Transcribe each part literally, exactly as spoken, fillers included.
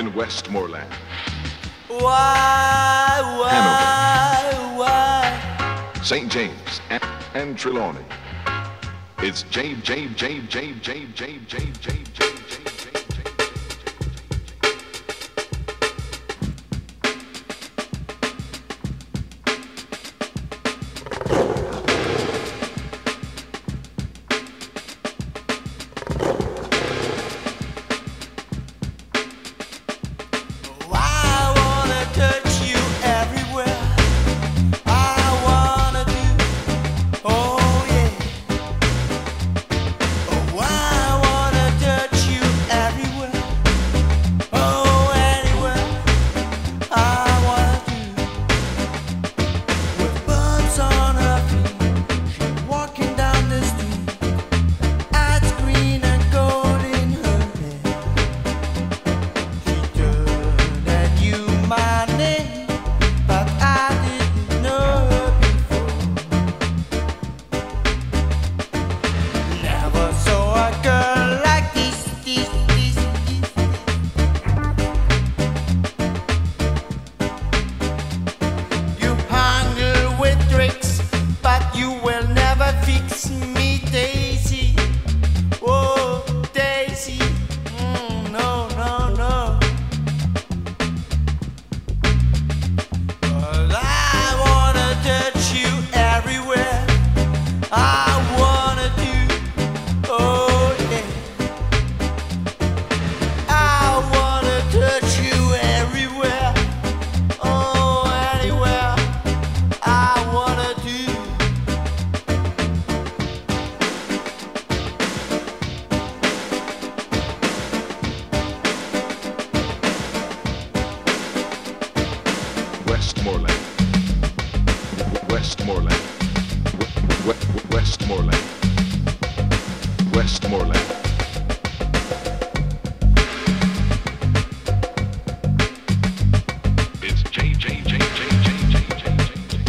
and Westmoreland. Why, why, why? Saint James and, and Trelawney. It's J, J, J, J, J, J, J, J, J, J, J. Westmoreland, Westmoreland, Westmoreland, Westmoreland. It's J, J, J, J, J, J, J, J, J.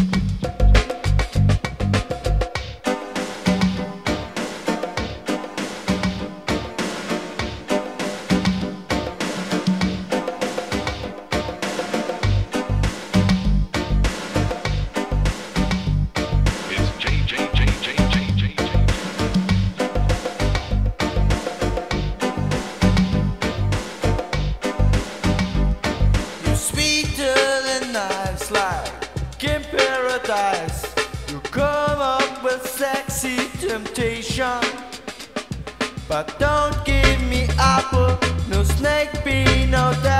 In paradise, you come up with sexy temptation, but don't give me apple, no snake bee, no